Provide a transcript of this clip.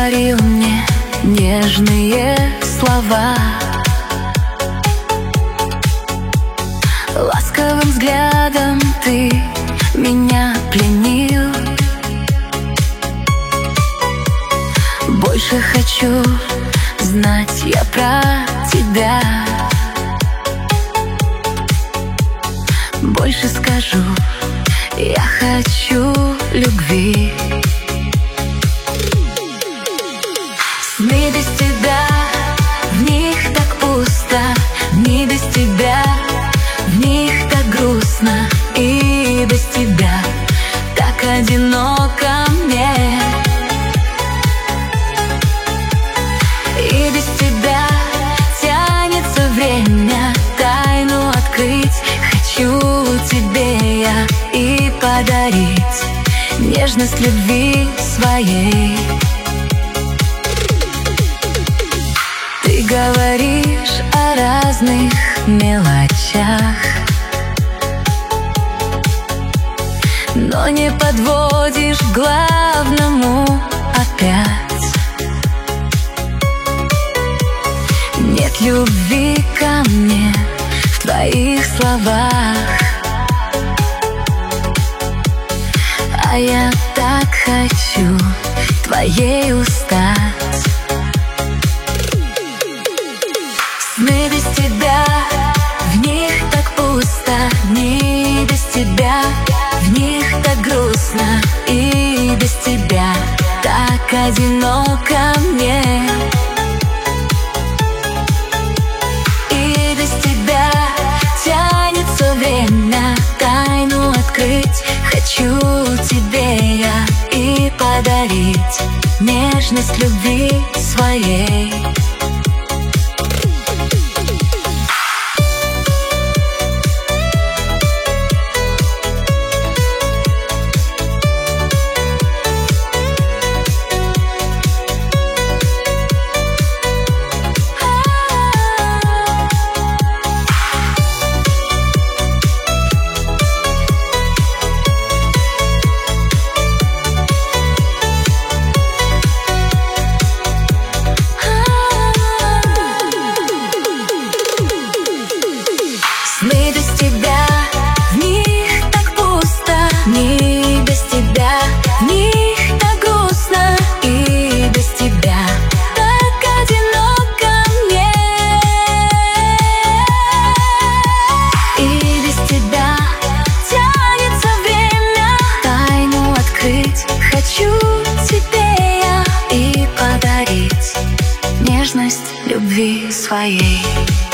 говорил мне нежные слова, ласковым взглядом ты меня пленил. Больше хочу знать я про тебя, больше скажу, я хочу любви. Сны без тебя, в них так пусто, дни без тебя, в них так грустно, и без тебя так одиноко мне. И без тебя тянется время, тайну открыть хочу тебе я и подарить нежность любви своей. Ты говоришь о разных мелочах, но не подводишь к главному опять. Нет любви ко мне в твоих словах, а я так хочу твоей стать. Сны без тебя, в них так пусто, дни без тебя, в них так грустно, и без тебя так одиноко мне. И без тебя тянется время, тайну открыть хочу тебе я и подарить нежность любви своей. Сны без тебя, в них так пусто, дни без тебя, в них так грустно, и без тебя так одиноко мне. И без тебя тянется время, тайну открыть хочу тебе я и подарить нежность любви своей.